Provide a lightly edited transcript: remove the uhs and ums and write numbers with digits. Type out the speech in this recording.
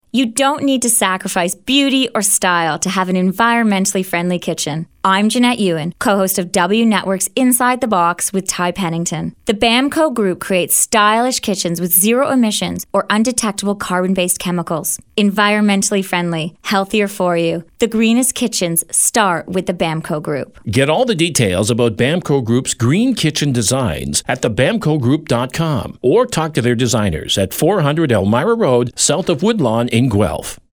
You don't need to sacrifice beauty or style to have an environmentally friendly kitchen. I'm Jeanette Ewan, co-host of W Network's Inside the Box with Ty Pennington. The Bamco Group creates stylish kitchens with zero emissions or undetectable carbon-based chemicals. Environmentally friendly, healthier for you. The greenest kitchens start with the Bamco Group. Get all the details about Bamco Group's green kitchen designs at thebamcogroup.com or talk to their designers at 400 Elmira Road, south of Woodlawn in Guelph.